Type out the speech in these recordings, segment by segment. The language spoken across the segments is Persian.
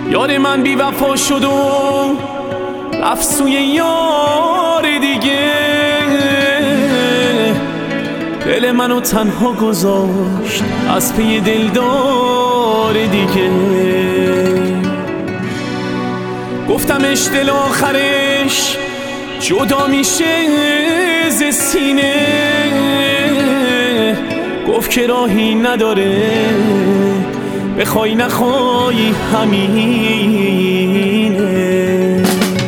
یار من بی وفا شد و رفت سوی یار دیگه، دل منو تنها گذاشت از پی دلدار دیگه. گفتمش دل آخرش جدا میشه ز سینه، گفت که راهی نداره بخوای نخوای همینه.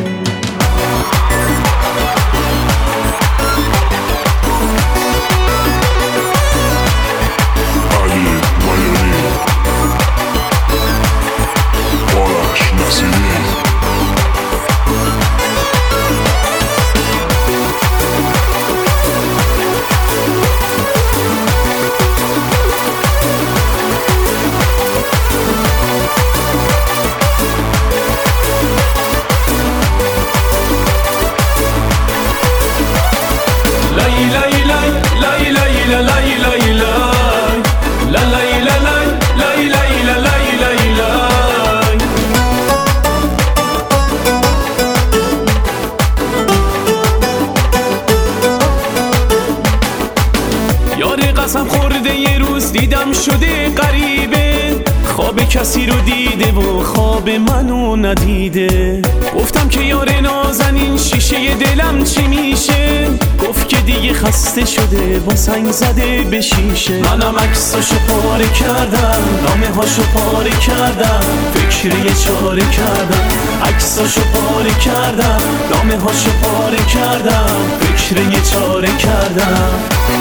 قسم خورده یه روز دیدم شده غریبه، خواب کسی رو دیده و خواب منو ندیده. گفتم که یار نازنین شیشه دلم چی میشه، گفت که دیگه خسته شده با سنگ زده به شیشه. منم عکساشو پاره کردم، نامه هاشو پاره کردم، فکر یه چاره کردم. عکساشو پاره کردم، نامه هاشو پاره کردم، فکر یه چاره کردم.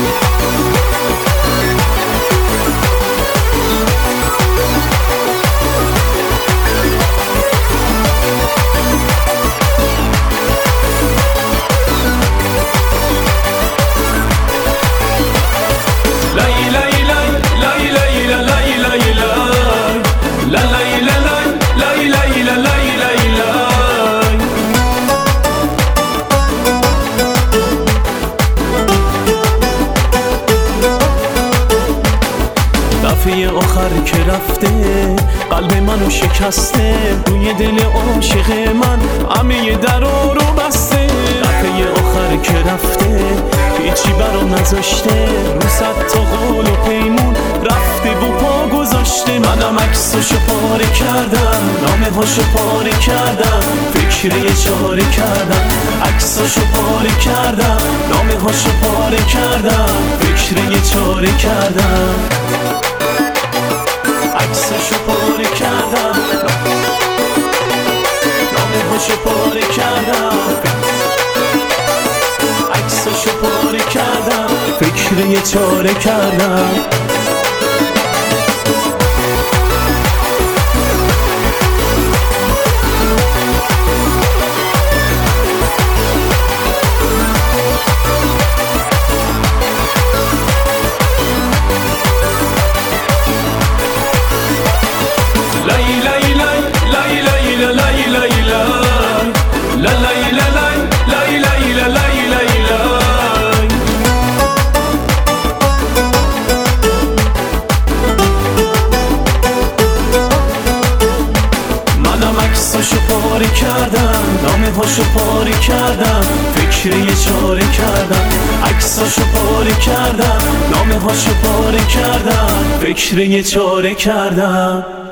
دفعه آخر که رفته قلب منو شکسته، روی دل عاشق من همه درا رو بسته. دفعه آخر که رفته هیچی برام نذاشته، رو صد تا قول و پیمون رفته و پا گذاشته. منم عکساشو پاره کردم، نامه هاشو پاره کردم، فکر یه چاره کردم. عکساشو پاره کردم، نامه هاشو پاره کردم، فکر یه چاره کردم. عکساشو پاره کردم، نامه هاشو پاره کردم، عکساشو پاره کردم، فکر یه چاره کردم. عکساشو پاره کردم، نامه هاشو پاره کردم، فکر یه چاره کردم. عکساشو پاره کردم، نامه هاشو پاره کردم، فکر یه چاره کردم.